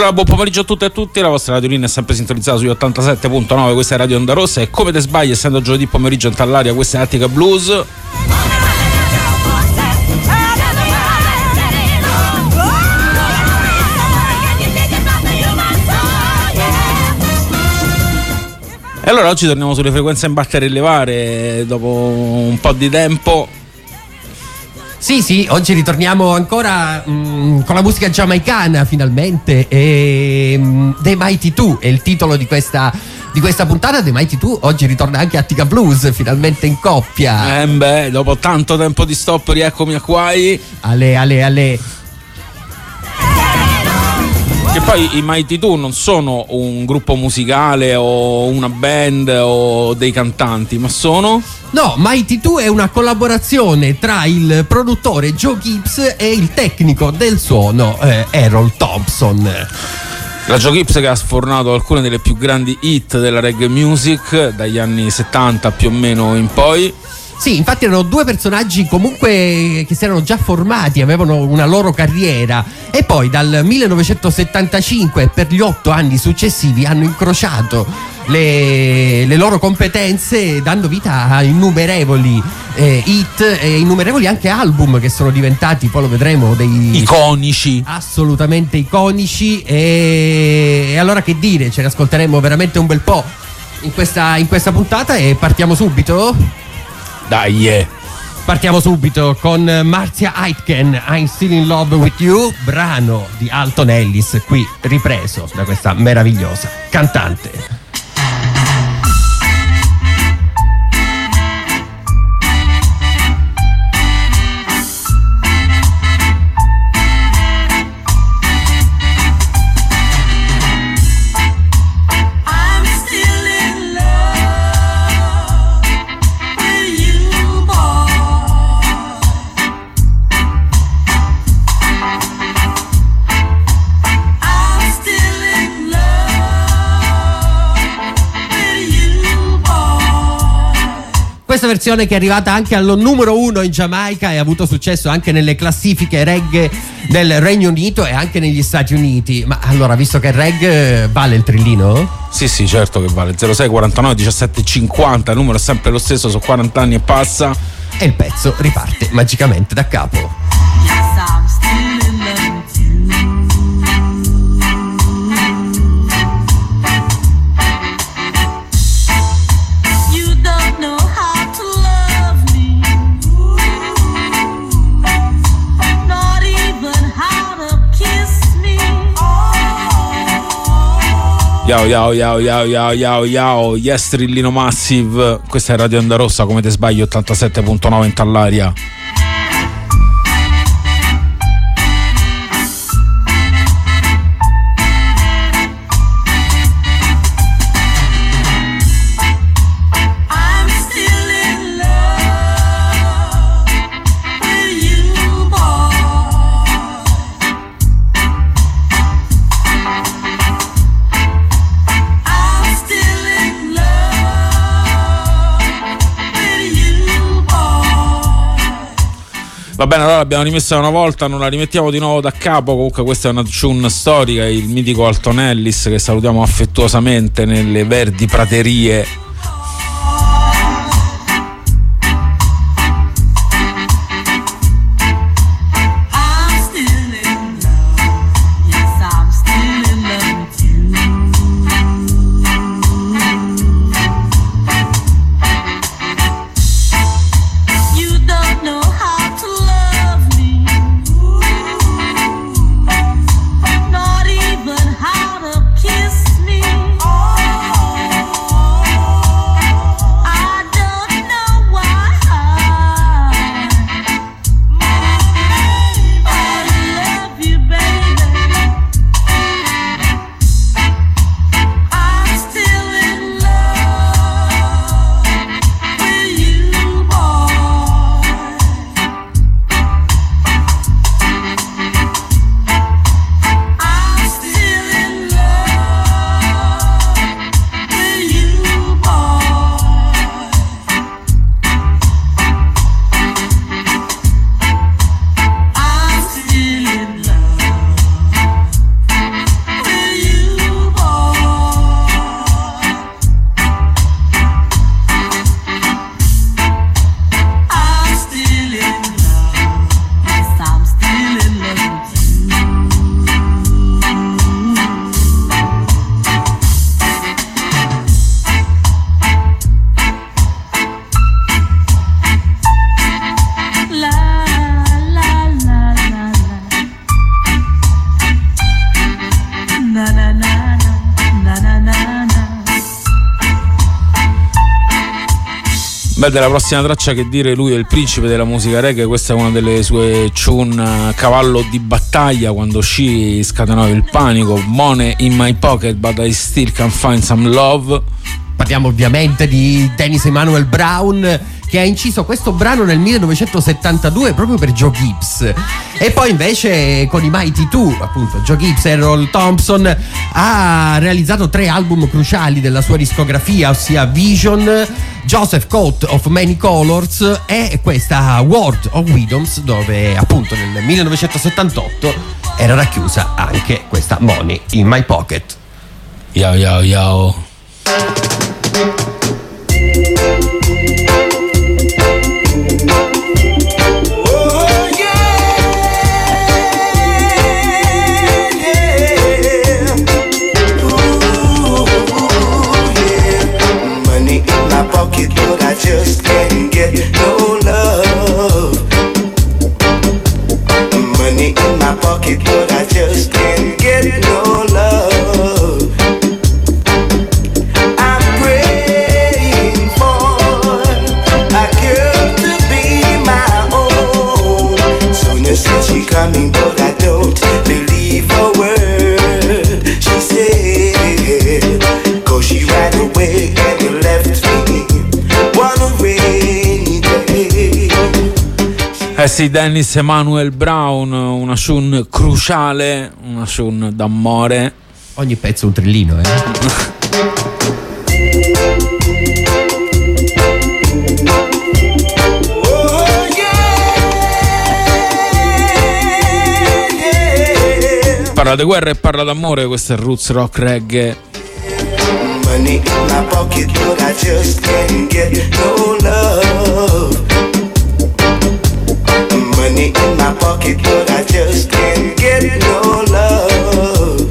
Allora, buon pomeriggio a tutte e a tutti, la vostra radiolina è sempre sintonizzata sugli 87.9, questa è Radio Onda Rossa e come te sbagli, essendo giovedì pomeriggio in Tallaria, questa è Attica Blues. E allora oggi torniamo sulle frequenze in battere e levare dopo un po' di tempo. Sì, oggi ritorniamo ancora con la musica giamaicana finalmente e The Mighty Two è il titolo di questa puntata. The Mighty Two oggi ritorna anche a Attica Blues, finalmente in coppia. Dopo tanto tempo di stop rieccomi a Quai. Ale. Che poi i Mighty Two non sono un gruppo musicale o una band o dei cantanti, ma sono... No, Mighty Two è una collaborazione tra il produttore Joe Gibbs e il tecnico del suono Errol Thompson. La Joe Gibbs che ha sfornato alcune delle più grandi hit della reggae music dagli anni 70 più o meno in poi. Sì, infatti erano due personaggi comunque che si erano già formati, avevano una loro carriera e poi dal 1975 per gli 8 anni successivi hanno incrociato le loro competenze, dando vita a innumerevoli hit e innumerevoli anche album che sono diventati, poi lo vedremo, dei iconici, assolutamente iconici. E allora che dire, ce ne ascolteremo veramente un bel po' in questa puntata e partiamo subito. Dai, partiamo subito con Marcia Aitken, I'm Still in Love with You, brano di Alton Ellis, qui ripreso da questa meravigliosa cantante. Questa versione che è arrivata anche allo numero 1 in Giamaica e ha avuto successo anche nelle classifiche reggae del Regno Unito e anche negli Stati Uniti. Ma allora, visto che il reggae vale il trillino? Sì, certo che vale. 06 49 17 50, il numero è sempre lo stesso, sono 40 anni e passa. E il pezzo riparte magicamente da capo. Yo, yes, Trillino Massive. Questa è Radio Onda Rossa, come te sbagli, 87.9 in Tallaria. Va bene, allora l'abbiamo rimessa una volta, non la rimettiamo di nuovo da capo. Comunque questa è una tune storica, il mitico Alton Ellis, che salutiamo affettuosamente nelle verdi praterie. Beh, della prossima traccia che dire, lui è il principe della musica reggae. Questa è una delle sue tune cavallo di battaglia. Quando uscì scatenò il panico. Money in my pocket but I still can find some love. Parliamo ovviamente di Dennis Emanuel Brown, che ha inciso questo brano nel 1972 proprio per Joe Gibbs. E poi invece con i Mighty Two, appunto Joe Gibbs e Errol Thompson, ha realizzato 3 album cruciali della sua discografia, ossia Vision, Joseph Coat of Many Colors e questa World of Wisdoms, dove appunto nel 1978 era racchiusa anche questa Money in My Pocket. Yo yo yo. Pocket, but I just can't get no love. Money in my pocket, but I just can't get no love. I'm praying for a girl to be my own. Sonia said she coming, but I don't believe a word she said, 'cause she ran away and left me. Sì, Dennis Emanuel Brown, una tune cruciale, una tune d'amore. Ogni pezzo un trillino, Parla di guerra e parla d'amore, questo è Roots Rock Reggae. Money in my pocket, but I just can't get no love. Money in my pocket, but I just can't get no love.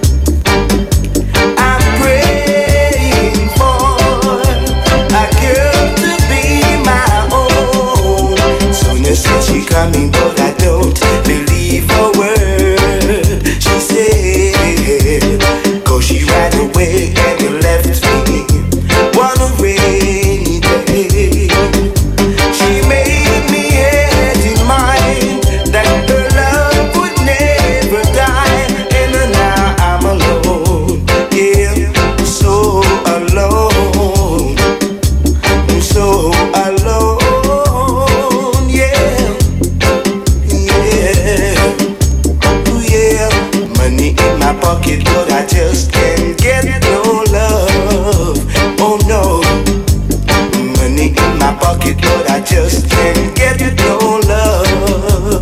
I'm praying for a girl to be my own. Sonia said she coming, but I don't believe a word she said, 'cause she ran away and left me one rainy day. She made me head in mind that her love would never die, and now I'm alone, yeah, so alone, so alone, yeah, yeah, yeah. Money in my pocket, but I just can't get no love. Oh no, money in my pocket, but I just can't get no love.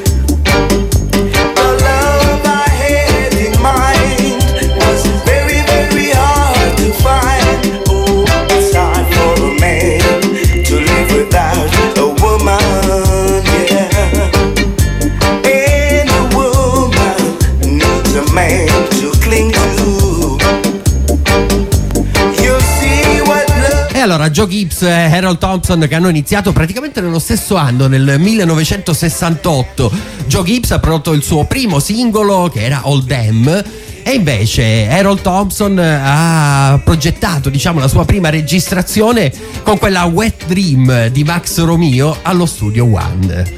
The love I had in mind was very, very hard to find. Oh, it's hard for a man to live without a woman, yeah. And a woman needs a man to cling to. E allora Joe Gibbs e Harold Thompson, che hanno iniziato praticamente nello stesso anno, nel 1968. Joe Gibbs ha prodotto il suo primo singolo, che era All Them, e invece Harold Thompson ha progettato, diciamo, la sua prima registrazione con quella Wet Dream di Max Romeo allo Studio One.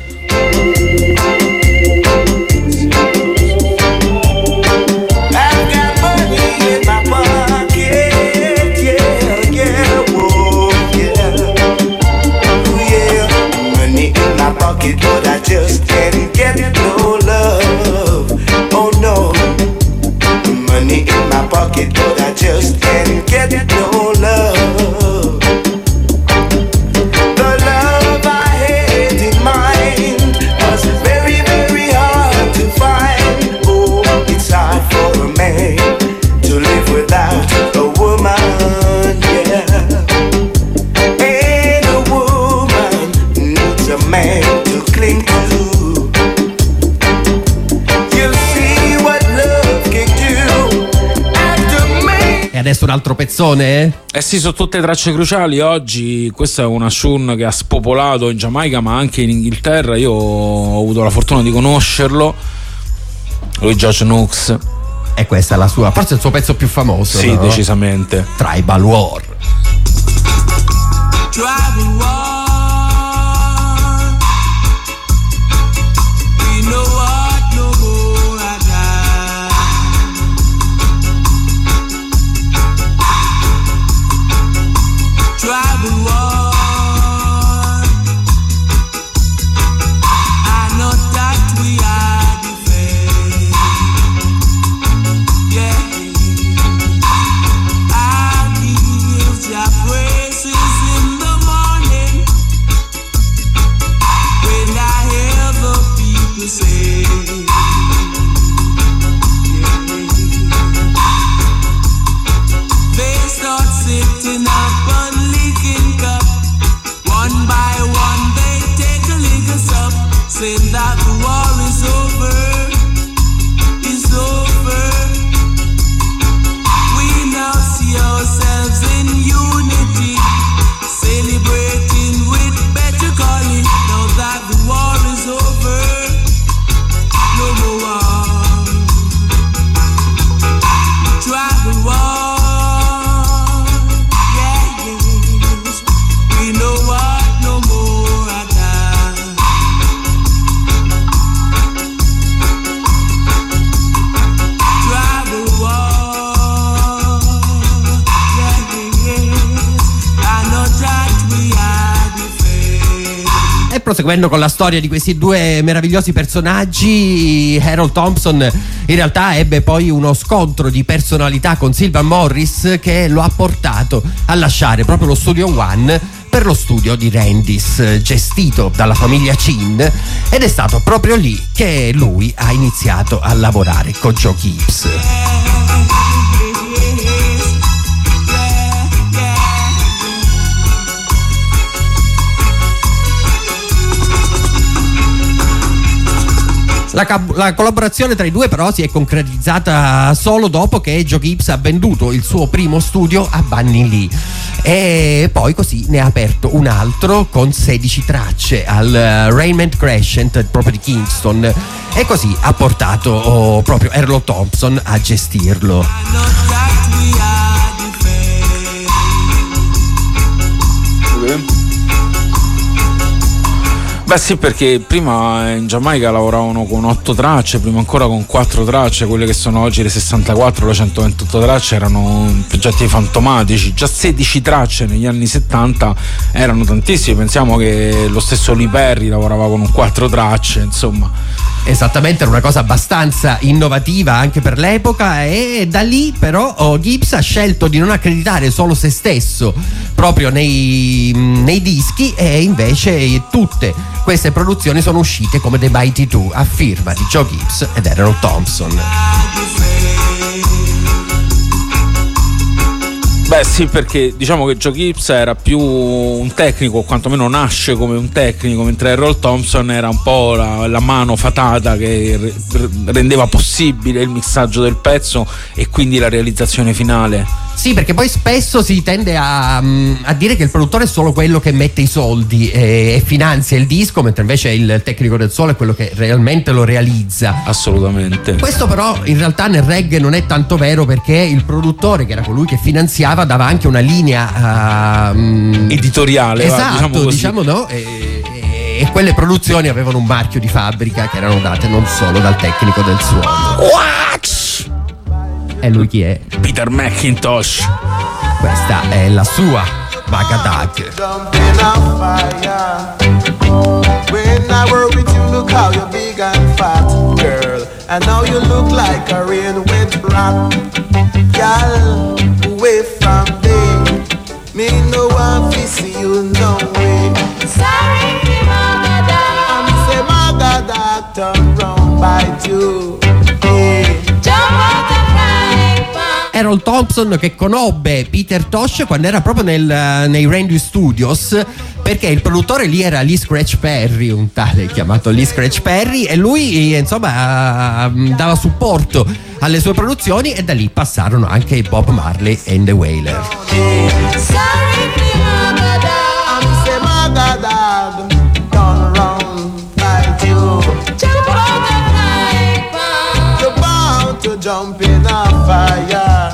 But I just can't get no love. Oh no, money in my pocket, but I just can't get no love. The love I had in mind was very, very hard to find. Oh, it's hard for a man to live without a woman, yeah. And a woman needs a man to cling to. You see what love can do after me. E adesso un altro pezzone? Eh sì, sono tutte tracce cruciali oggi. Questa è una tune che ha spopolato in Giamaica ma anche in Inghilterra. Io ho avuto la fortuna di conoscerlo, lui George Nooks. E questa è la sua, forse il suo pezzo più famoso. Sì, no? decisamente. Tribal War. Tribal War. We know what no more I die. Tribal War. I know that we are defeated. Yeah. I give your praises in the morning when I hear the people say, they start sitting up and licking cup. One by one they take a lick of sup, saying that the war is over, is over. We now see ourselves in unity, celebrating with better calling. Now that the war is over, no more war. Tribal war, yeah, yes. We know what no more I die. Tribal war, yeah, yes. I know that we are defeated. E proseguendo con la storia di questi due meravigliosi personaggi, Harold Thompson in realtà ebbe poi uno scontro di personalità con Sylvan Morris che lo ha portato a lasciare proprio lo Studio One per lo studio di Randis, gestito dalla famiglia Chin, ed è stato proprio lì che lui ha iniziato a lavorare con Joe Gibbs. La collaborazione tra i due però si è concretizzata solo dopo che Joe Gibbs ha venduto il suo primo studio a Bunny Lee, e poi così ne ha aperto un altro con 16 tracce al Raymond Crescent proprio di Kingston, e così ha portato proprio Harold Thompson a gestirlo. Beh sì, perché prima in Giamaica lavoravano con 8 tracce, prima ancora con 4 tracce, quelle che sono oggi le 64, le 128 tracce erano progetti fantomatici. Già 16 tracce negli anni 70 erano tantissime, pensiamo che lo stesso Lee Perry lavorava con 4 tracce, insomma. Esattamente, era una cosa abbastanza innovativa anche per l'epoca, e da lì però Gibbs ha scelto di non accreditare solo se stesso proprio nei dischi, e invece tutte queste produzioni sono uscite come The Mighty Two a firma di Joe Gibbs ed Harold Thompson. Beh sì, perché diciamo che Joe Gibbs era più un tecnico, o quantomeno nasce come un tecnico, mentre Harold Thompson era un po' la mano fatata che rendeva possibile il mixaggio del pezzo e quindi la realizzazione finale. Sì, perché poi spesso si tende a dire che il produttore è solo quello che mette i soldi e finanzia il disco, mentre invece il tecnico del suono è quello che realmente lo realizza. Assolutamente. Questo però in realtà nel reggae non è tanto vero, perché il produttore, che era colui che finanziava, dava anche una linea editoriale. Esatto, diciamo no? E quelle produzioni avevano un marchio di fabbrica che erano date non solo dal tecnico del suono. Wax! E lui chi è? Peter McIntosh. Questa è la sua Magadag. When I were with you, look how you're big and fat, girl. And now you look like a rain wet brat. Girl, away from me. Me no one to see you no way. Sorry, Magadag. I'm say Magadag, turn round by you. Hey. Jump out the frying pan. Harold Thompson che conobbe Peter Tosh quando era proprio nei Randy Studios, perché il produttore lì era Lee Scratch Perry, un tale chiamato Lee Scratch Perry, e lui insomma dava supporto alle sue produzioni, e da lì passarono anche Bob Marley and the Wailers. Sorry, Magadag. I'm say Magadag, turn round by you. Jump out the frying pan. You're bound to jump in fire.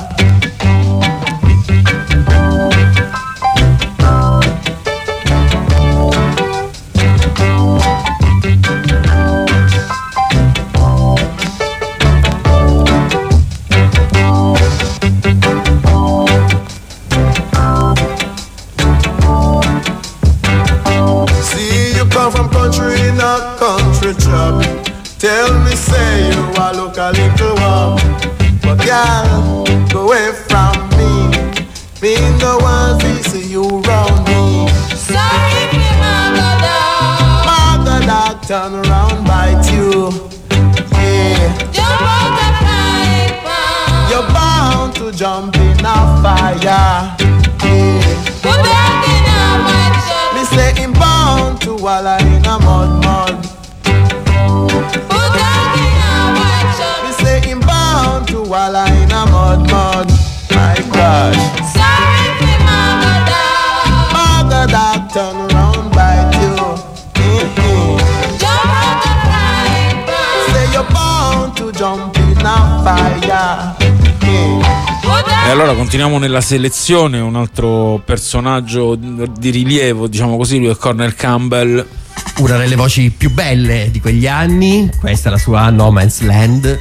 Tell me, say you a look a little warm, but girl, go away from me. Me no want to see you round me. Sorry, me mother dog. Mother dog, turn around, bite you. Yeah. Jump out the frying pan. You're bound to jump in a fire. Yeah. Put that in a mansion. Me say him bound to wallow in a mud. Put that in a mansion. Me say him bound to wallow in a mud. My gosh. Sorry, me mother dog. Mother dog, turn around, bite you. Jump out the frying pan. Say you're bound to jump in a fire. E allora continuiamo nella selezione, un altro personaggio di rilievo, diciamo così, lui è Cornel Campbell. Una delle voci più belle di quegli anni, questa è la sua No Man's Land.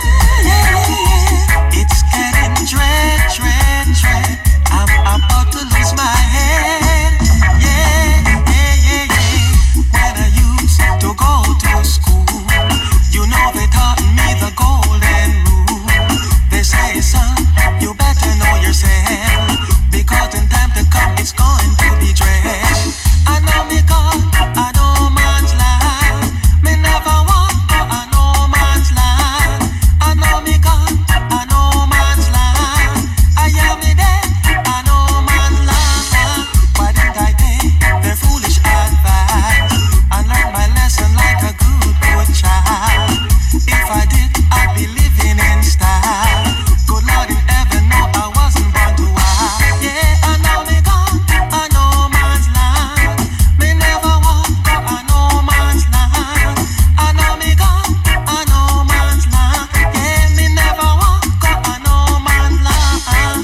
It's getting dread. I'm about to lose my head. Yeah. When I used to go to school, you know they taught me the golden rule. They say, son, you better know yourself, because in time to come it's going to be dread. I know me God, I know man's land. Me never want go a no man's land. I know me God, I know man's land. I hear me there, I know man's land. Why didn't I take their foolish advice and learn my lesson like a good child? If I did, I'd be living in style. Good Lord in heaven, no, I wasn't born to wild. Yeah, I know me God, I know man's land. Me never want go a no man's land. I know me God, I know man's land. Yeah, me never want go a no man's land.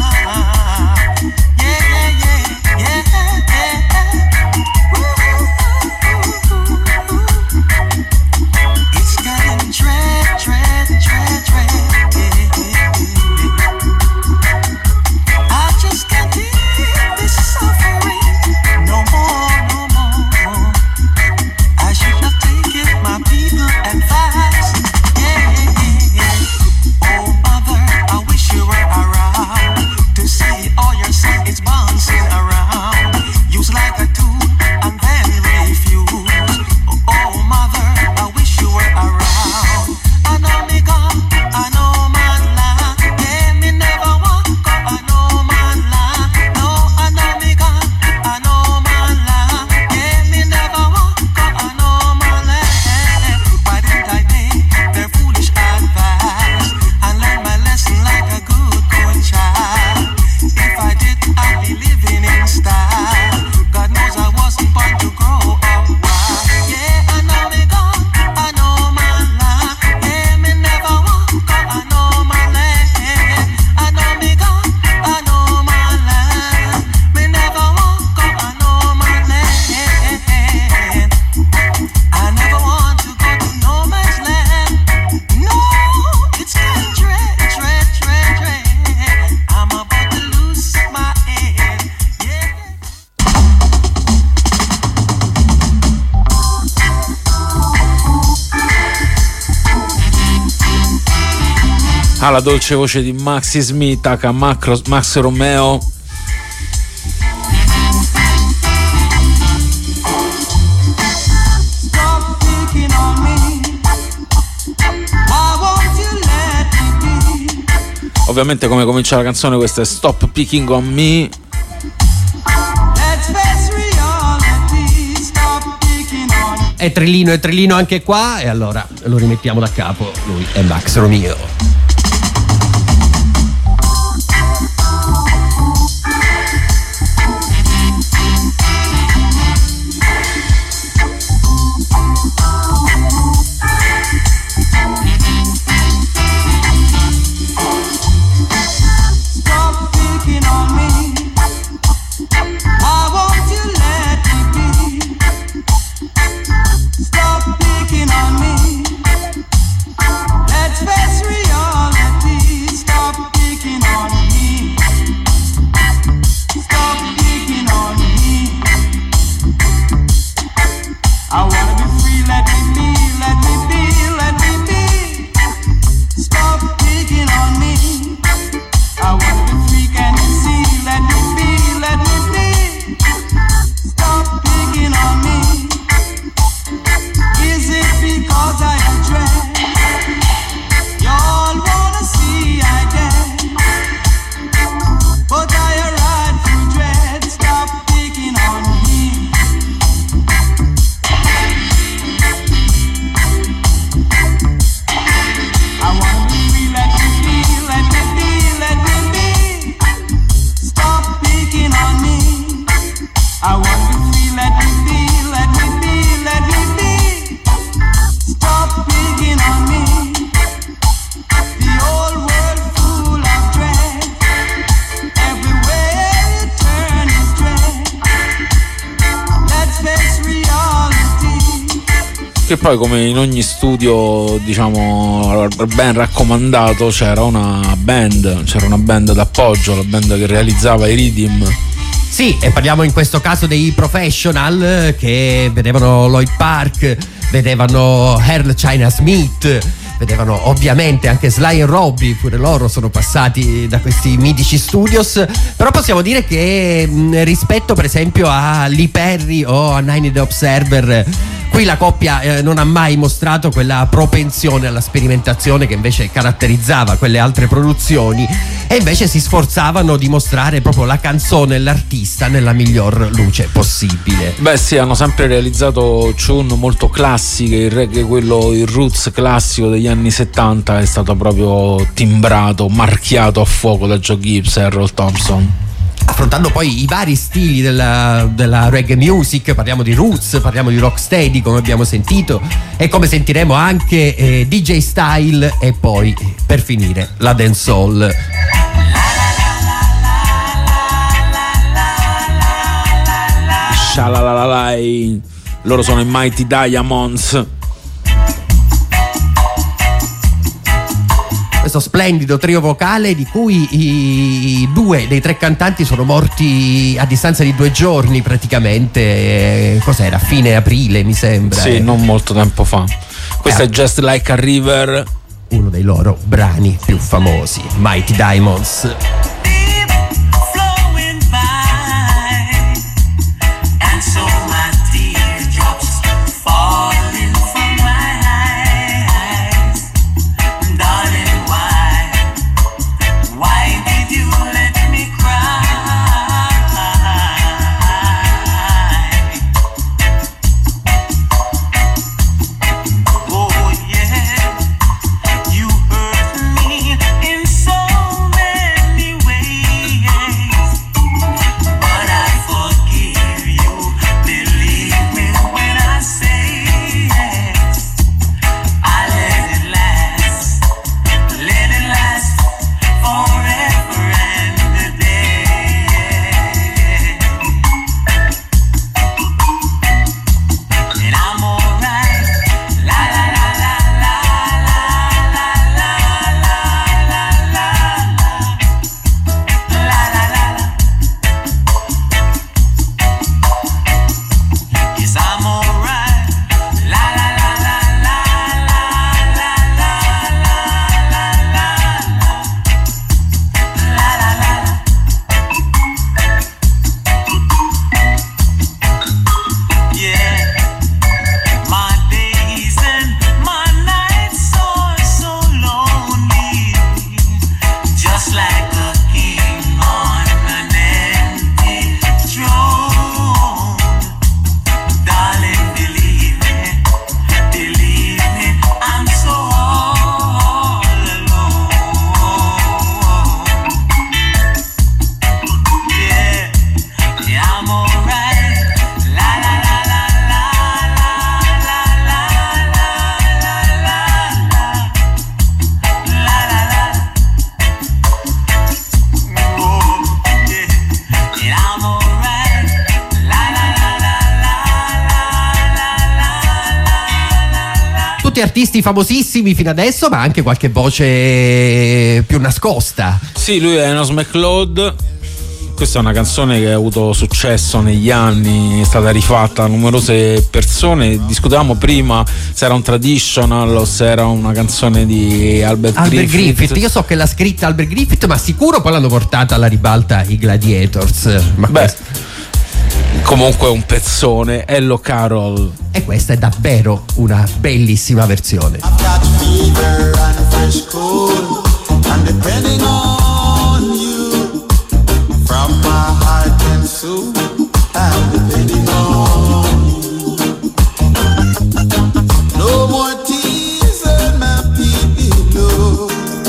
Yeah. It's getting dread. I just can't take this suffering no more. I should have taken my people advice. Yeah. Oh mother, I wish you were around to see all your sons bouncing around. Use like a tool and then refuse. Oh mother, I wish you were around. I know me God, I know man land. Yeah, me never want go I know man land. No, I know me God, I know man land. Yeah, me never want go I know man land. Why didn't I take their foolish advice and learn my lesson like a good child? If I did, I'd be living in style. God knows I wasn't born to grow up wild. Yeah, I know me God, I know my land. Yeah, me never want go I know my land. I know me God, I know my land. Me never want go I know my land. I never want to go to no man's land. No, it's getting dread. I'm about to lose my head. Yeah. La dolce voce di Maxi Smith, H. Max Romeo. Stop picking on me. Why won't you let me be? Ovviamente come comincia la canzone, questa è Stop Picking on Me. Let's face reality. Stop picking on me. È trillino anche qua, e allora lo rimettiamo da capo. Lui è Max Romeo. Perché poi, come in ogni studio, diciamo, ben raccomandato, c'era una band d'appoggio, la band che realizzava i rhythm. Sì, e parliamo in questo caso dei Professional, che vedevano Lloyd Park, vedevano Earl China Smith, vedevano ovviamente anche Sly e Robbie, pure loro sono passati da questi mitici studios. Però possiamo dire che rispetto per esempio a Lee Perry o a Nine the Observer, qui la coppia non ha mai mostrato quella propensione alla sperimentazione che invece caratterizzava quelle altre produzioni, e invece si sforzavano di mostrare proprio la canzone e l'artista nella miglior luce possibile. Beh sì, hanno sempre realizzato tune molto classiche, il reggae, il roots classico degli anni 70 è stato proprio timbrato, marchiato a fuoco da Joe Gibbs e Errol Thompson, affrontando poi i vari stili della reggae music. Parliamo di roots, parliamo di rocksteady, come abbiamo sentito, e come sentiremo anche DJ style, e poi per finire la dancehall. Shalalalai. Loro sono i Mighty Diamonds. Questo splendido trio vocale di cui i due dei tre cantanti sono morti a distanza di 2 giorni praticamente. Cos'era? Fine aprile, mi sembra. Sì, non molto tempo fa. Questo è Just Like a River, uno dei loro brani più famosi, Mighty Diamonds. Artisti famosissimi fino adesso, ma anche qualche voce più nascosta. Sì, lui è Enos McLeod. Questa è una canzone che ha avuto successo negli anni, è stata rifatta da numerose persone. Discutevamo prima se era un traditional o se era una canzone di Albert Griffith. Io so che l'ha scritta Albert Griffith, ma sicuro poi l'hanno portata alla ribalta i Gladiators. Ma comunque è un pezzone. Hello Carol. E questa è davvero una bellissima versione. I've got fever and fresh cold, and depending on you, from my heart and soul, I'm depending on you. No more tears in my pillow,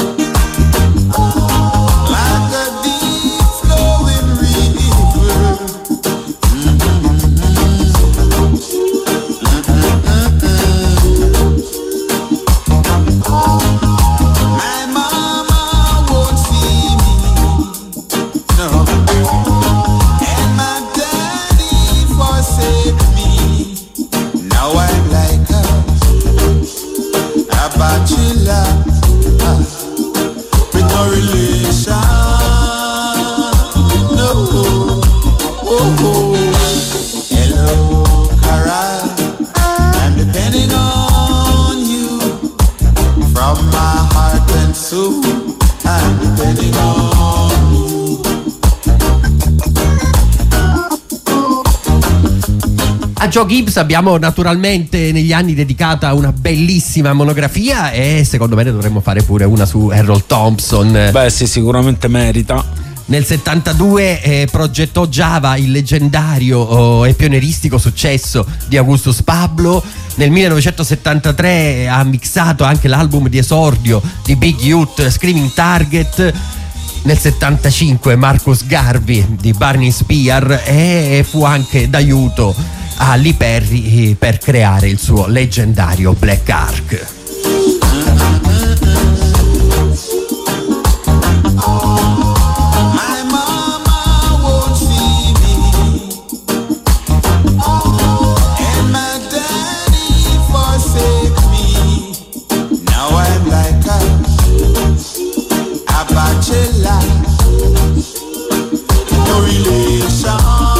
like a deep flowing river. My mama won't see A Joe Gibbs abbiamo naturalmente negli anni dedicata una bellissima monografia e secondo me ne dovremmo fare pure una su Harold Thompson. Beh sì, sicuramente merita. Nel 72 progettò Java, il leggendario e pionieristico successo di Augustus Pablo. Nel 1973 ha mixato anche l'album di esordio di Big Youth, Screaming Target. Nel 75 Marcus Garvey di Barney Spear, e fu anche d'aiuto a Lee Perry per creare il suo leggendario Black Ark. My mama won't see me, and my daddy forsake me. Now I'm like a bachelor, no relation,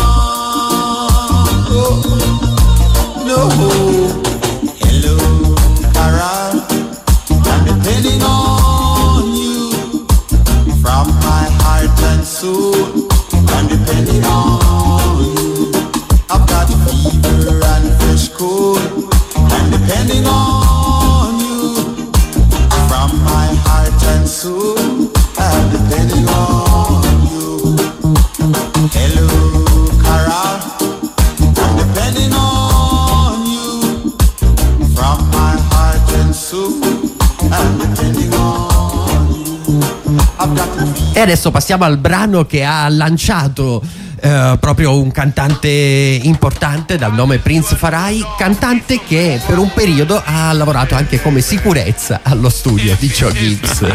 no. Hello, Carol, I'm depending on you. From my heart and soul, I'm depending on you. I've got fever and fresh cold, I'm depending on you. From my heart and soul, I'm depending on you. Hello, Carol, I'm depending on you. From my heart and soul, I'm depending on you. I've got to be. E adesso passiamo al brano che ha lanciato proprio un cantante importante dal nome Prince Farai, cantante che per un periodo ha lavorato anche come sicurezza allo studio di Joe Gibbs.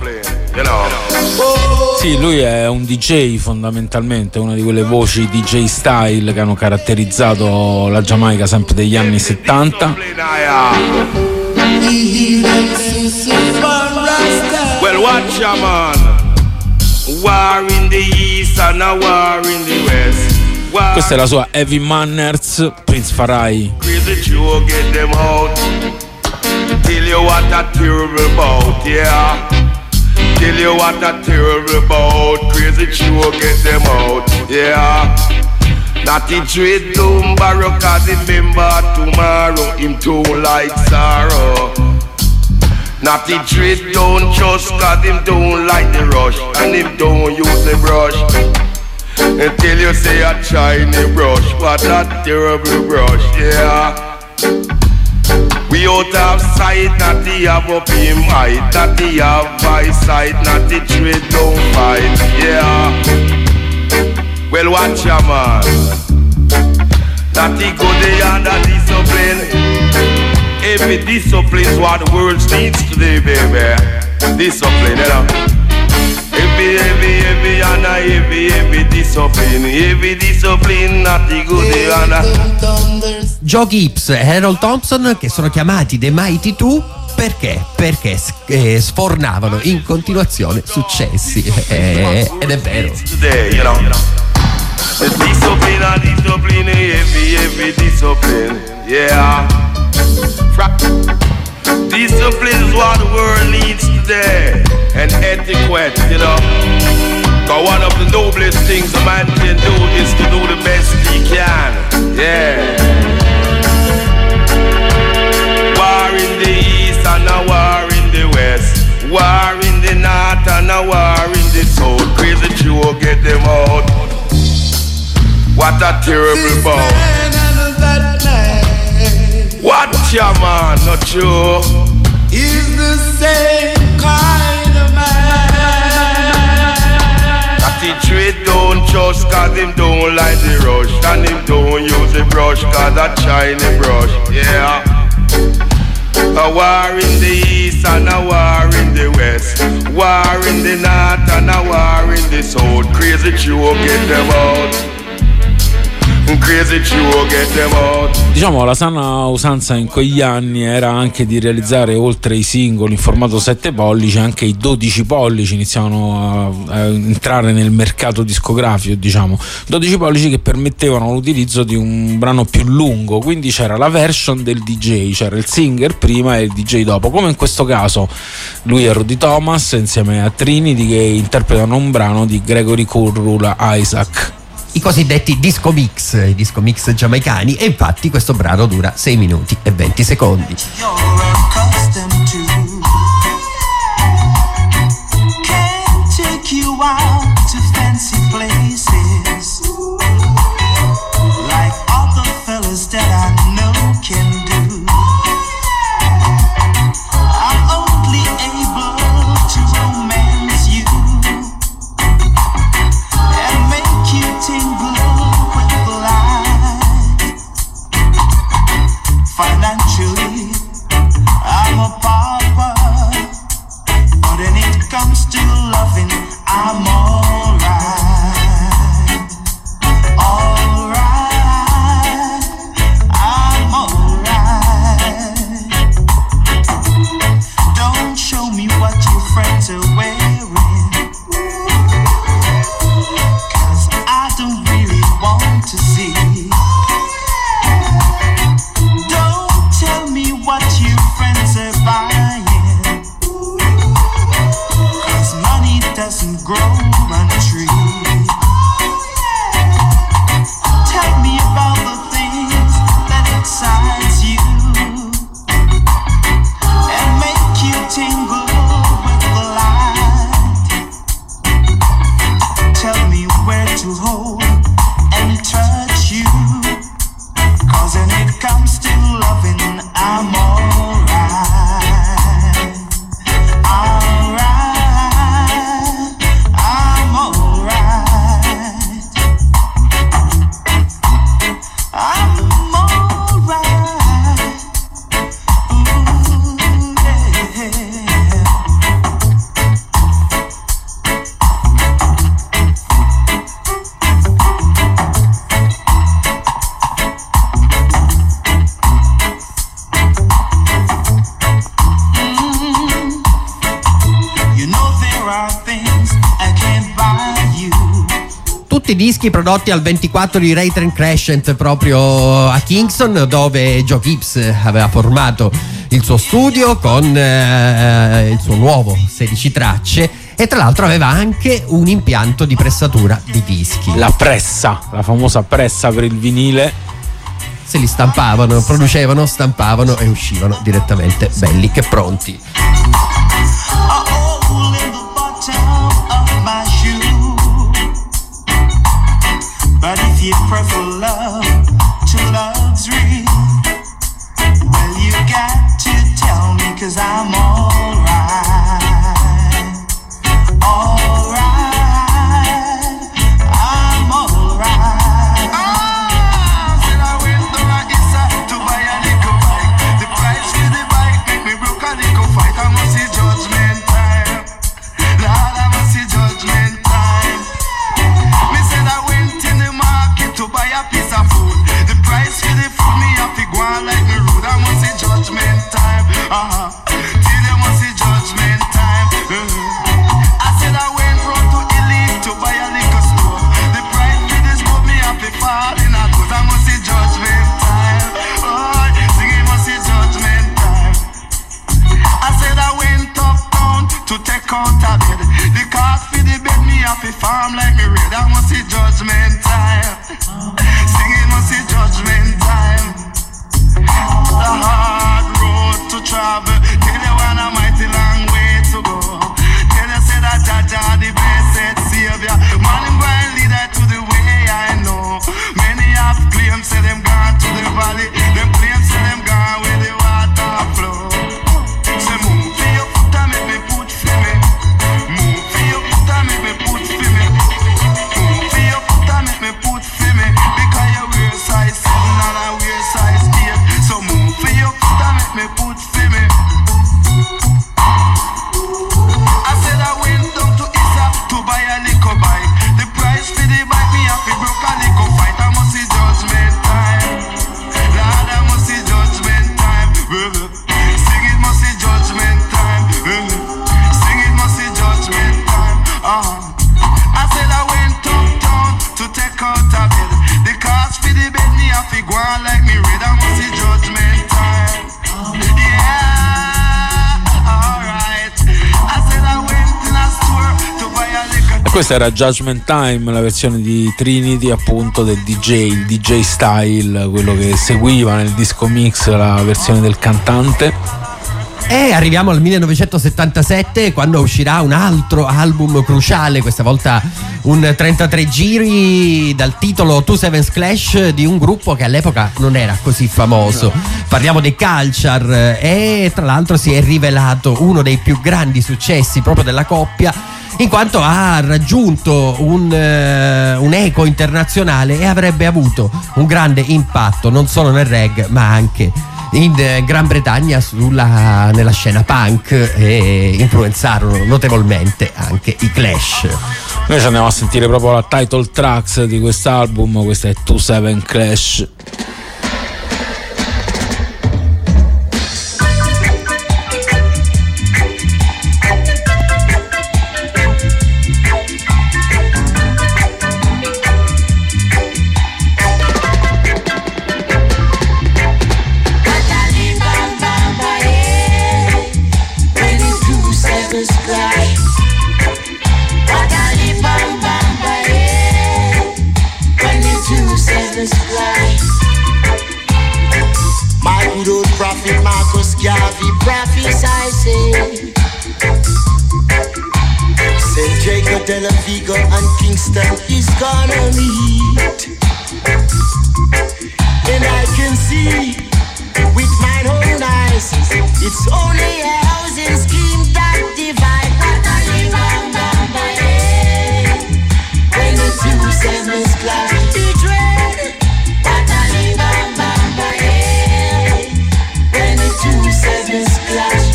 Sì, lui è un DJ fondamentalmente, una di quelle voci DJ style che hanno caratterizzato la Giamaica sempre degli anni 70. Well, watch ya, man. War in the east and a war in the west. War. Questa è la sua Heavy Manners, Prince Farai. Crazy Joe, get them out. Tell you what a terrible bout, yeah. Tell you what a terrible bout. Crazy Joe, get them out, yeah. Not the dread doom borrow, cause remember tomorrow him too like sorrow. Not the dread don't just cause him don't like the rush, and him don't use the brush. Until you say a shiny brush, what a terrible brush, yeah. We out of sight, not the have up him height, not the have by sight, not the dread don't fight, yeah. Well, watch ya, man. Not the good day and the discipline. Every discipline's what the world needs today, baby. Discipline, you know. Every and every discipline. Every discipline, not the good day and the... Joe Gibbs e Harold Thompson, che sono chiamati The Mighty Two, perché? Perché sfornavano in continuazione successi. Ed è vero. Today, you know. Discipline and discipline, every discipline, yeah. Discipline is what the world needs today, and etiquette, you know. Cause one of the noblest things a man can do is to do the best he can, yeah. War in the east and a war in the west. War in the north and a war in the south. Crazy Joe, get them out. What a terrible bout. What ya, man, not Joe? He's the same kind of man. That the trade don't just cause him don't like the rush, and him don't use the brush cause that shiny brush, yeah. A war in the east and a war in the west. War in the north and a war in the south. Crazy Joe, get them out. Crazy Joe, get them out. Diciamo la sana usanza in quegli anni era anche di realizzare, oltre ai singoli in formato 7 pollici, anche i 12 pollici iniziavano a entrare nel mercato discografico, diciamo 12 pollici che permettevano l'utilizzo di un brano più lungo, quindi c'era la version del DJ, c'era il singer prima e il DJ dopo, come in questo caso lui è Rudy Thomas insieme a Trinity che interpretano un brano di Gregory Currula Isaac, i cosiddetti disco mix, i disco mix giamaicani, e infatti questo brano dura 6 minuti e 20 secondi. You're accustomed to. Can't take you out to fancy places like other fellas that I know can do. I'm only able to romance you and make you tingle with light. Financially, I'm a pauper, but when it comes to loving, I'm alright. Alright, I'm alright. Don't show me what your friends are wearing, 'cause I don't really want to see. Don't tell me what your friends are buying, 'cause money doesn't grow on trees. Tell me about the things that excites you and make you tingle with the light. Tell me where to hold and touch you, 'cause when it comes to loving, I'm alright. Alright, I'm alright. I'm alright. Ooh, yeah. You know there are things I can't buy you. Tutti i dischi prodotti al 24 di Raytrans Crescent, proprio a Kingston, dove Joe Gibbs aveva formato il suo studio con il suo nuovo 16 tracce, e tra l'altro aveva anche un impianto di pressatura di dischi. La pressa, la famosa pressa per il vinile. Se li stampavano, producevano, stampavano e uscivano direttamente belli che pronti. A hole in the bottom of my shoe. But if you prefer love to luxury, well, you got to tell me, 'cause I'm alright. Alright, I'm alright. Said I went to Isa to buy a little bike. The price for the bike make me broke a little fight. I must see judgment time. Lord, I must see judgment time. Me said I went in the market to buy a piece of food. The price for the food me have to go on like me rude. I must see judgment time. Till you must see judgment time. I said I went round to Elite to buy a liquor store. The price for this book me have to fall in a good. I must see judgment time. Oh, sing it, must see judgment time. I said I went uptown to take out a bed. The cost for the bed me have to farm like me red. I must see judgment time. Sing it, must see judgment time. The hard road to travel. Tell you one a mighty long way to go. Tell you say that Jaja the blessed Savior. Man him go and lead her to the way I know. Many have claimed say them gone to the valley. Them claim say them gone where the water flow. Say move for your foot and make me put for me. Move for your foot and make me put for me. Move for your foot and make me put for me. Because you wear size 7 and I wear size 8. So move for your foot and make me put for me. I said I went down to Isa to buy a little bike. The price for the bike me have to broke a little fight. I must see judgment time. Lord, I must see judgment time. Sing it, must see judgment time. Sing it, must see judgment time. I said I went uptown to take out a bed. The cost for the bed me have to go on like me red. I must see judgment time. Yeah, alright. I said I went in a store to buy a liquor. Questa era Judgment Time, la versione di Trinity appunto del DJ, il DJ Style, quello che seguiva nel disco mix la versione del cantante. E arriviamo al 1977, quando uscirà un altro album cruciale, questa volta un 33 giri dal titolo Two Sevens Clash, di un gruppo che all'epoca non era così famoso. Parliamo dei Culture, e tra l'altro si è rivelato uno dei più grandi successi proprio della coppia, in quanto ha raggiunto un eco internazionale e avrebbe avuto un grande impatto non solo nel reggae ma anche in Gran Bretagna nella scena punk, e influenzarono notevolmente anche i Clash. Noi ci andiamo a sentire proprio la title tracks di quest'album, questa è 27 Clash. My good old prophet Marcus Garvey prophesied, St. Jacob, Della Vigo and Kingston is gonna meet. And I can see with my own eyes, it's only a housing scheme that divide. When the two sevens clash, each way. When the two sevens clash,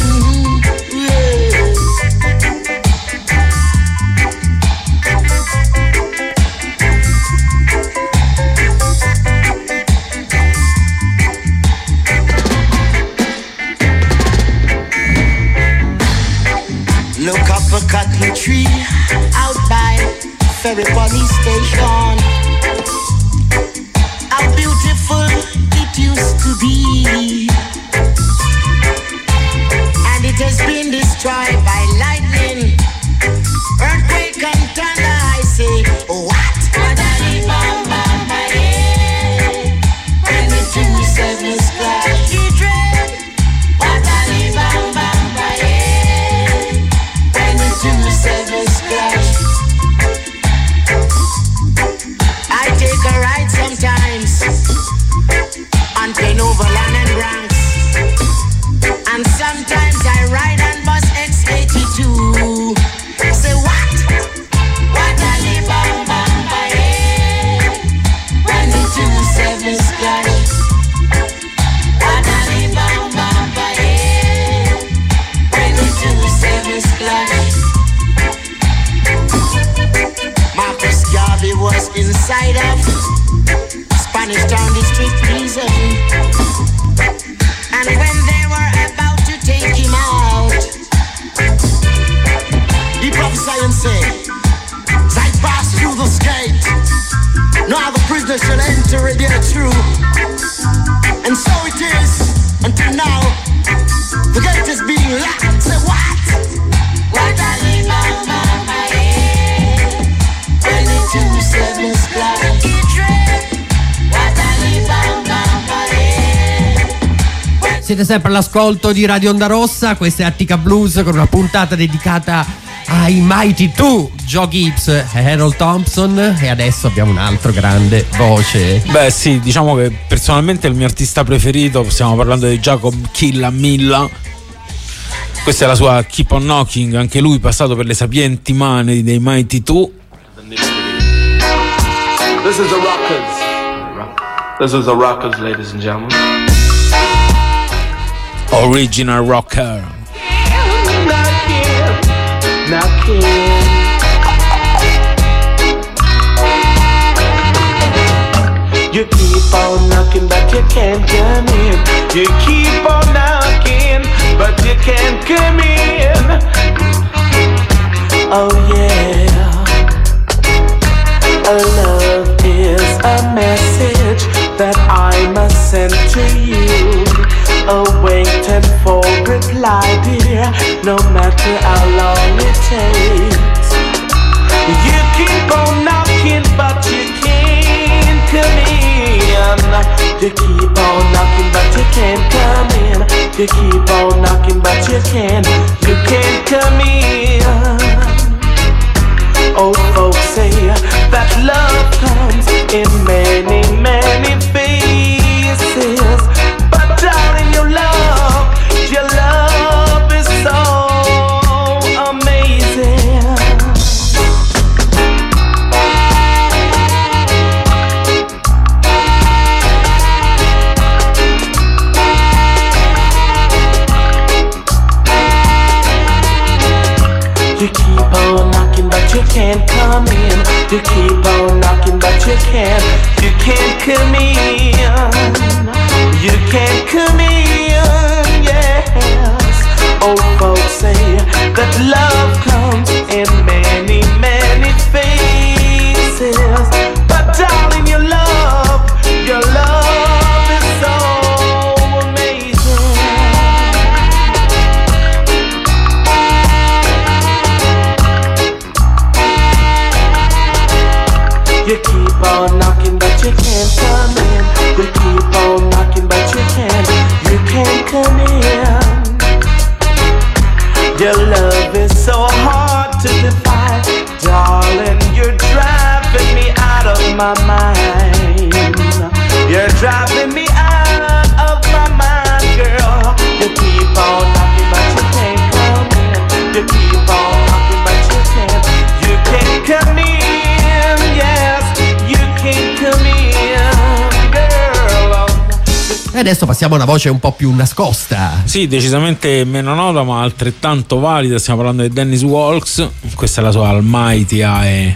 look up a cotton tree out by Ferry Police Station. How beautiful it used to be, and it has been destroyed by lightning, earthquake and thunder. I say, what? When the two sevens clash, it dread. When the two sevens clash, I take a ride sometimes on Overland and Bronx, and sometimes I ride on bus X82. Say what? When the two sevens clash, when the two sevens clash. Marcus Garvey was inside of Spanish Town District Prison, and when they were about to take him out, he prophesied and said, as I pass through this gate, no other prisoner shall enter it there true. And so it is until now. The gate is being locked. Say what? When the two sevens clash, Siete sempre all'ascolto di Radio Onda Rossa, questa è Attica Blues con una puntata dedicata ai Mighty Two, Joe Gibbs e Harold Thompson, e adesso abbiamo un altro grande voce. Beh sì, diciamo che personalmente è il mio artista preferito, stiamo parlando di Jacob Killa Milla. Questa è la sua Keep on Knocking, anche lui passato per le sapienti mani dei Mighty Two. This is the Rockers. This is the Rockers, ladies and gentlemen. Original rocker. You keep on knocking, but you can't come in. You keep on knocking, but you can't come in. Oh yeah. Love is a message that I must send to you. Waiting for reply, dear, no matter how long it takes. You You keep on knocking, but you can't come in. You keep on knocking, but you can't come in. Old folks say that love comes in many, many faces. But darling, your love is so amazing. You keep on knocking, but you can't come in. You keep on knocking, but you can't come in. You can't come in, yes. Old folks say that love comes in many, many faces. But darling, your love is so amazing. You keep on knocking, but you can't come in. You keep on knocking, but you can't come in. Your love is so hard to define, darling. You're driving me out of my mind. You're driving me out of my mind, girl. You keep on knocking, but you can't come in. You keep on knocking, but you can't come in. Yes, you can't come in, girl. E adesso passiamo a una voce un po' più nascosta. Sì, decisamente meno nota ma altrettanto valida. Stiamo parlando di Dennis Walks. Questa è la sua Almighty Eye.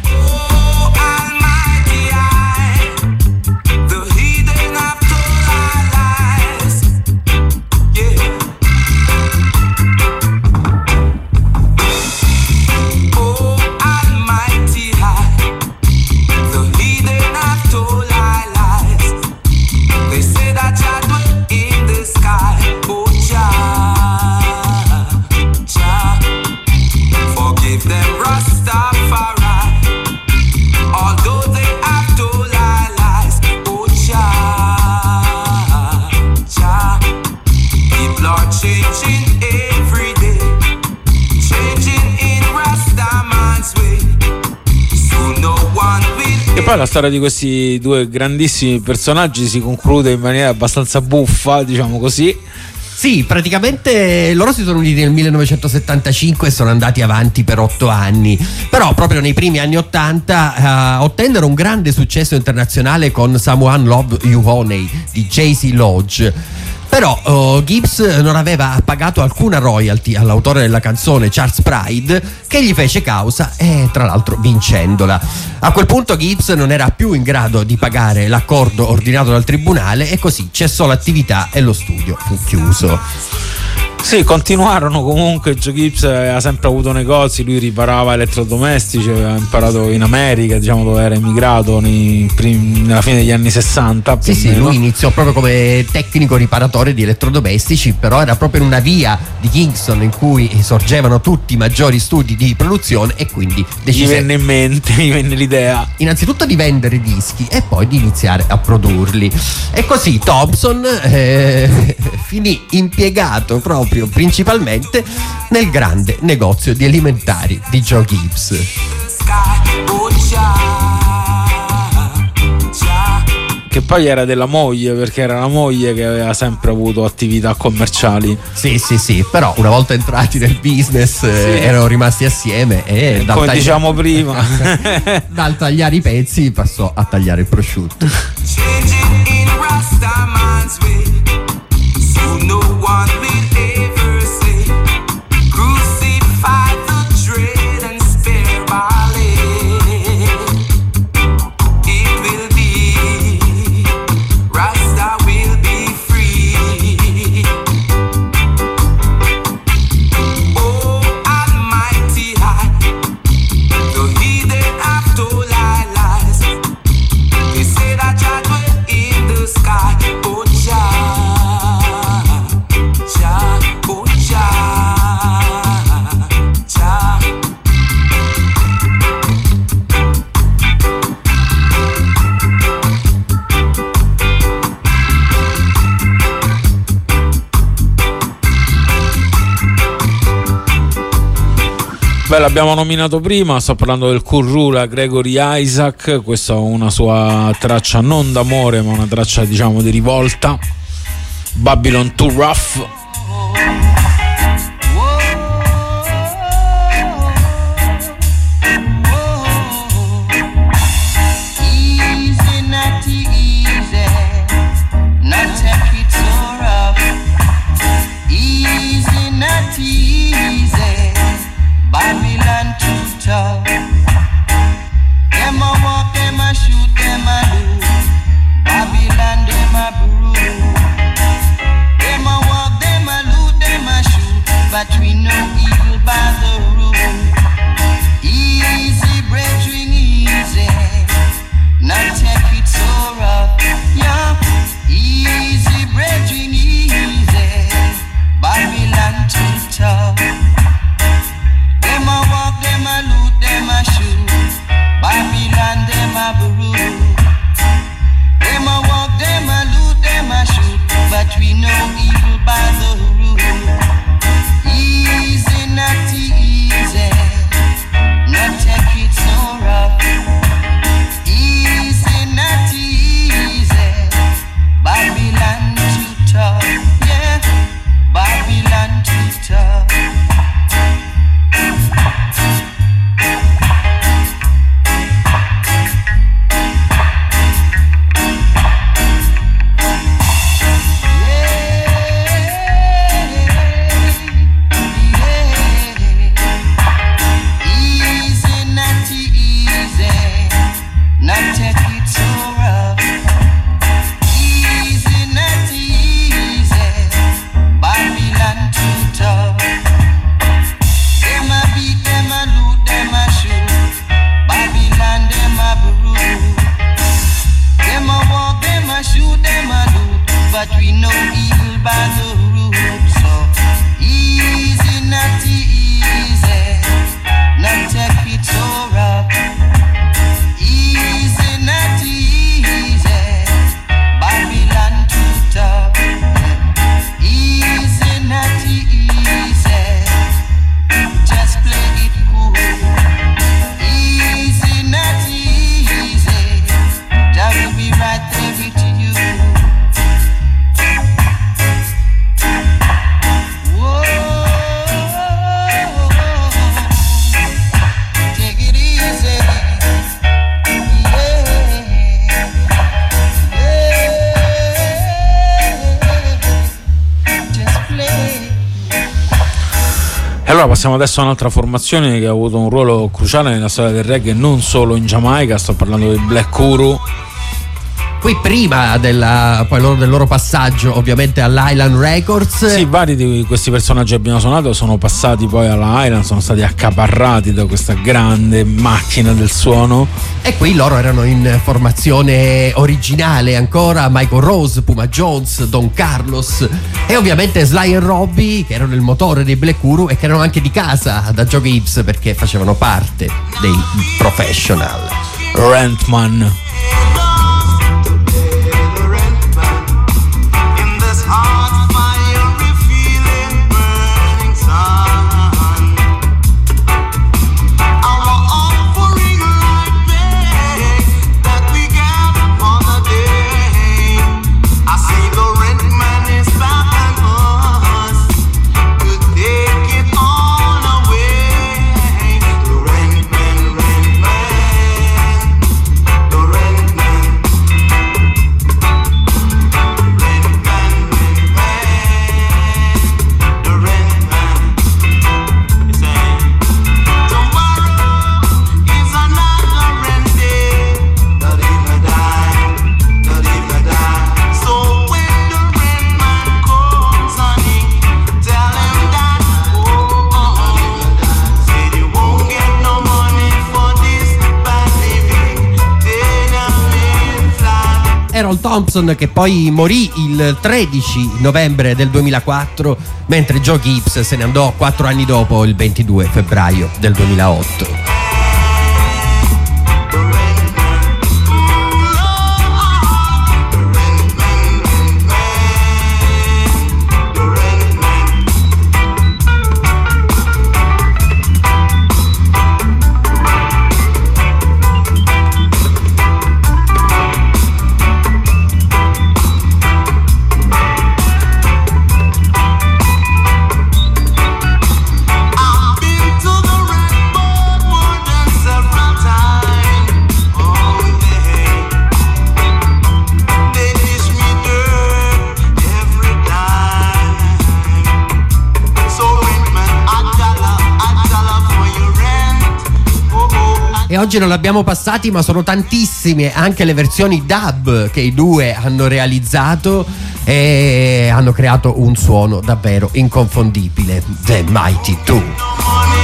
E poi la storia di questi due grandissimi personaggi si conclude in maniera abbastanza buffa, diciamo così. Sì, praticamente loro si sono uniti nel 1975 e sono andati avanti per 8 anni. Però proprio nei primi anni 80 ottennero un grande successo internazionale con Someone Love You Honey di J.C. Lodge. Però Gibbs non aveva pagato alcuna royalty all'autore della canzone, Charles Pride, che gli fece causa e tra l'altro vincendola. A quel punto Gibbs non era più in grado di pagare l'accordo ordinato dal tribunale e così cessò l'attività e lo studio fu chiuso. Sì, continuarono comunque. Joe Gibbs aveva sempre avuto negozi, lui riparava elettrodomestici, aveva imparato in America, diciamo, dove era emigrato nella fine degli anni 60. Sì, lui iniziò proprio come tecnico riparatore di elettrodomestici, però era proprio in una via di Kingston in cui sorgevano tutti i maggiori studi di produzione e quindi decise, gli venne l'idea innanzitutto di vendere dischi e poi di iniziare a produrli. E così Thompson finì impiegato proprio principalmente nel grande negozio di alimentari di Joe Gibbs. Che poi era della moglie, perché era la moglie che aveva sempre avuto attività commerciali. Sì, però una volta entrati nel business erano rimasti assieme e come diciamo prima dal tagliare i pezzi passò a tagliare il prosciutto. They say that Beh, l'abbiamo nominato prima, sto parlando del Kurrula Gregory Isaac. Questa è una sua traccia non d'amore, ma una traccia, diciamo, di rivolta. Babylon Too Rough. Babylon too tough. Them a walk, them a shoot, them a do. Babylon them a brew. Them a walk, them a loot, them a shoot. But we know evil by the rule. Easy, brethren, easy. Not take it so rough. Yeah, easy, brethren, easy. Babylon too tough. Them a walk, them a loot, them a shoot. Babylon, them a brew. Them a walk, them a loot, them a shoot. But we know evil by the rule. Easy, not easy. Not take it so rough. Easy, not easy. Babylon too tough. Yeah, Babylon too tough. But we know evil by the rule. So easy, not easy. Not take it so rough. Easy, not easy. Babylon too tough. Easy, not easy. Just play it cool. Easy, not easy. That will be right there with you. Allora passiamo adesso a un'altra formazione che ha avuto un ruolo cruciale nella storia del reggae, non solo in Giamaica. Sto parlando dei Black Uhuru. Qui prima del loro passaggio ovviamente all'Island Records. Sì, vari di questi personaggi che abbiamo suonato sono passati poi alla Island, sono stati accaparrati da questa grande macchina del suono. E qui loro erano in formazione originale ancora: Michael Rose, Puma Jones, Don Carlos e ovviamente Sly e Robbie, che erano il motore dei Black Uhuru e che erano anche di casa da Joe Gibbs perché facevano parte dei Professional. Rentman. Errol Thompson, che poi morì il 13 novembre del 2004, mentre Joe Gibbs se ne andò 4 anni dopo, il 22 febbraio del 2008. oggi non l'abbiamo passati, ma sono tantissime anche le versioni dub che i due hanno realizzato e hanno creato un suono davvero inconfondibile. The Mighty Two.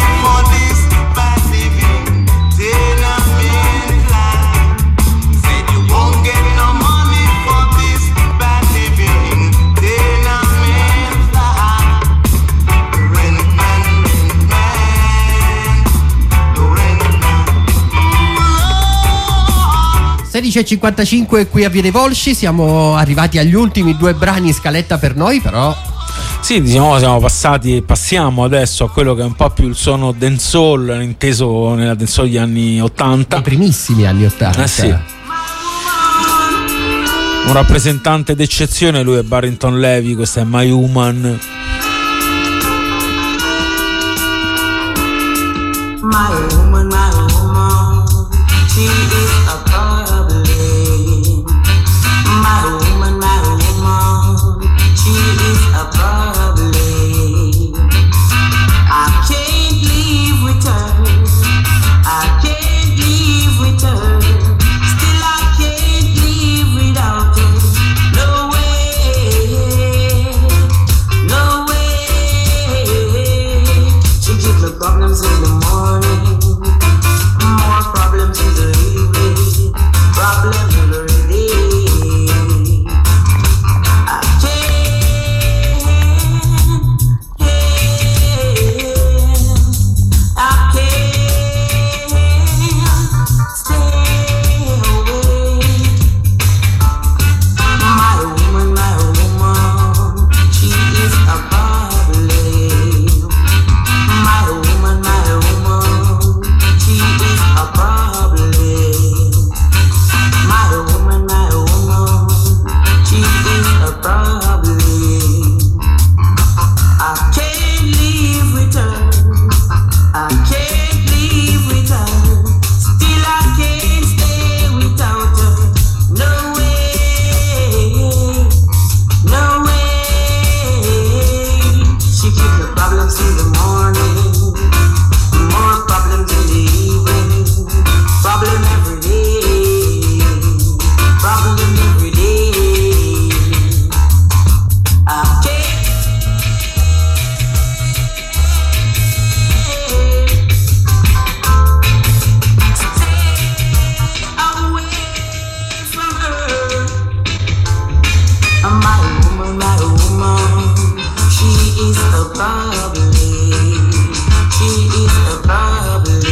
e 55 qui a Via dei Volsci, siamo arrivati agli ultimi due brani in scaletta per noi, però sì, diciamo siamo passati e passiamo adesso a quello che è un po' più il suono dancehall, inteso nella dancehall degli anni 80, i primissimi anni 80. Sì. Un rappresentante d'eccezione, lui è Barrington Levy, questa è My Woman. My woman, she is a problem. My woman, she is a problem. I can't live with her. I can't live with her. Still I can't live without her. No way, no way. She gives me problems in the morning. More problems in the evening, problems every day. I can't stay away. My woman, she is a problem. My woman, she is a problem. My woman, she is a problem. I can't live with her. I can't live with her. Still I can't stay without her. No way, no way. She gives me problems in the morning. More problems in the evening. Problem every day. Problem every day. I can't stay away from her. My woman, she is a problem. She is a problem.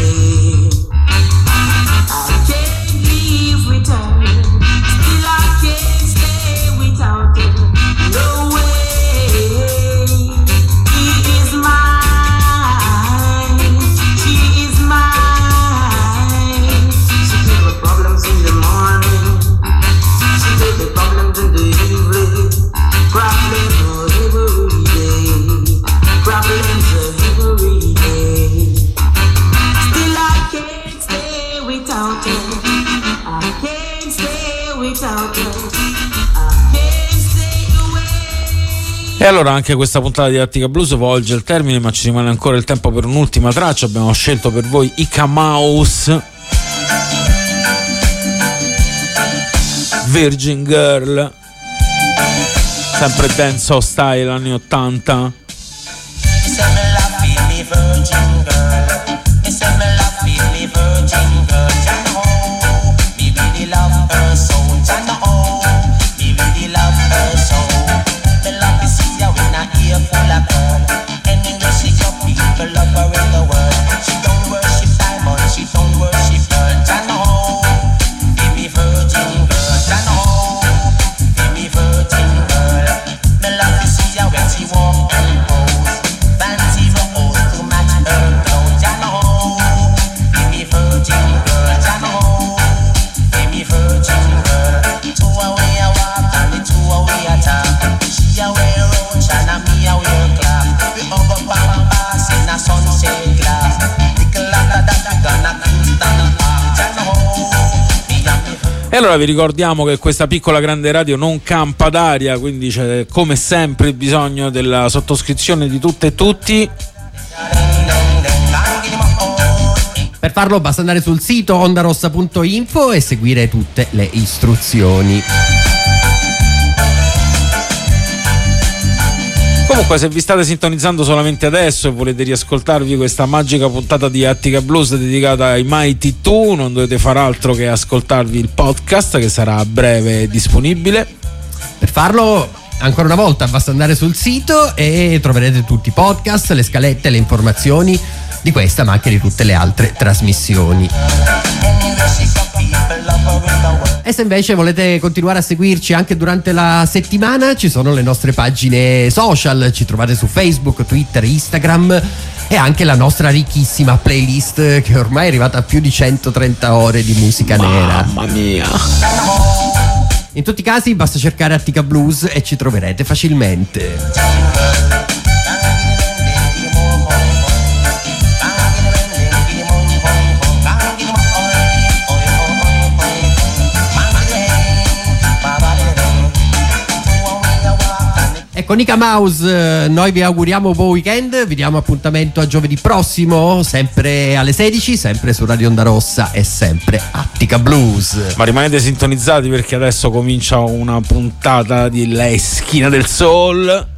I can't live with her. Still I can't stay without her. No way. She is mine. She is mine. She gives me problems in the morning. She gives me problems in the evening. Problems every day. Problems every day. Still I can't stay without her. I can't stay without her. I can't stay away. E allora anche questa puntata di Attica Blues volge al termine, ma ci rimane ancora il tempo per un'ultima traccia. Abbiamo scelto per voi Ika Mouse, Virgin Girl, sempre dancehall style anni 80. E allora vi ricordiamo che questa piccola grande radio non campa d'aria, quindi c'è come sempre il bisogno della sottoscrizione di tutte e tutti. Per farlo basta andare sul sito ondarossa.info e seguire tutte le istruzioni. Comunque, se vi state sintonizzando solamente adesso e volete riascoltarvi questa magica puntata di Attica Blues dedicata ai Mighty 2, non dovete far altro che ascoltarvi il podcast, che sarà a breve disponibile. Per farlo, ancora una volta, basta andare sul sito e troverete tutti i podcast, le scalette, le informazioni di questa, ma anche di tutte le altre trasmissioni. E se invece volete continuare a seguirci anche durante la settimana, ci sono le nostre pagine social, ci trovate su Facebook, Twitter, Instagram e anche la nostra ricchissima playlist che ormai è arrivata a più di 130 ore di musica nera. Mamma mia! In tutti i casi basta cercare Attica Blues e ci troverete facilmente. E con Nika Mouse noi vi auguriamo buon weekend, vi diamo appuntamento a giovedì prossimo, sempre alle 16, sempre su Radio Onda Rossa e sempre Attica Blues. Ma rimanete sintonizzati perché adesso comincia una puntata di La Esquina del Soul.